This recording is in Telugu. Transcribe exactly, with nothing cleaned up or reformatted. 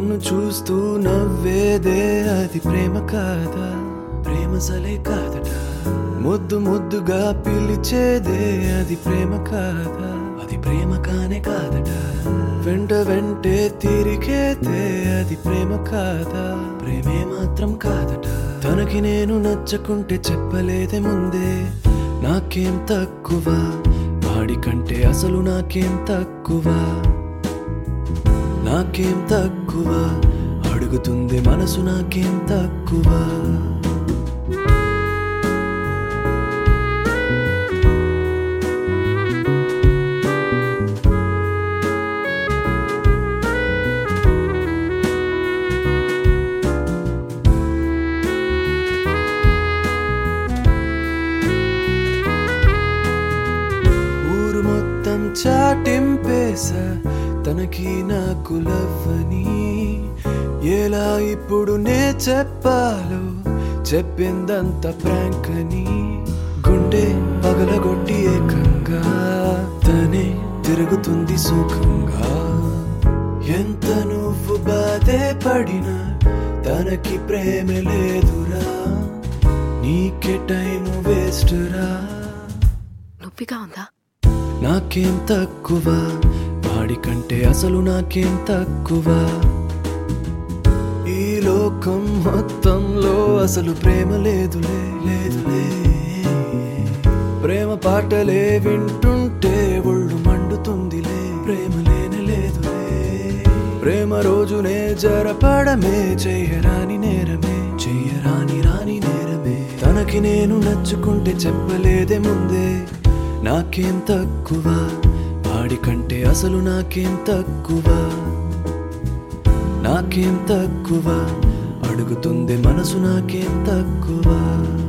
నన్ను చూస్తూ నవ్వేదే అది ప్రేమ కాదా? ప్రేమ సలే కాదట. ముద్దు ముద్దుగా పిలిచేదే అది ప్రేమ కాదా? అది ప్రేమ కానే కాదట. వెంట వెంటే తిరిగేదే అది ప్రేమ కాదా? ప్రేమే మాత్రం కాదట. తనకి నేను నచ్చకుంటే చెప్పలేదే ముందే, నాకేం తక్కువ వాడికంటే, అసలు నాకేం తక్కువ, నాకేం తక్కువ అడుగుతుంది మనసు, నాకేం తక్కువ. ఊరు మొత్తం చాటింపేసా తనకి నాకు లవ్వని. ఎలా ఇప్పుడు నే చెప్పాలో, చెప్పిందంత ప్రాంక్ అని. గుండె పగలగొట్టి ఏకంగా తనే తిరుగుతుంది సుఖంగా. ఎంత నువ్వు బాధే పడినా తనకి ప్రేమ లేదురా, నీకే టైం వేస్ట్ రా. నొప్పిగా ఉందా? నాకేం తక్కువ వాడికంటే, అసలు నాకేం తక్కువ. ఈ లోకం మొత్తంలో అసలు ప్రేమ లేదులే, లేదులే. ప్రేమ పాటలే వింటుంటే ఒళ్ళు మండుతుందిలే, ప్రేమ లేనే లేదులే. ప్రేమ రోజునే జరపడమే చెయ్యరాని నేరమే, చెయ్యరాని రాని నేరమే. తనకి నేను నచ్చుకుంటే చెప్పలేదే ముందే, నాకేం తక్కువ వాడికంటే, అసలు నాకేం తక్కువ, నాకేం తక్కువ అడుగుతుంది మనసు, నాకేం తక్కువ.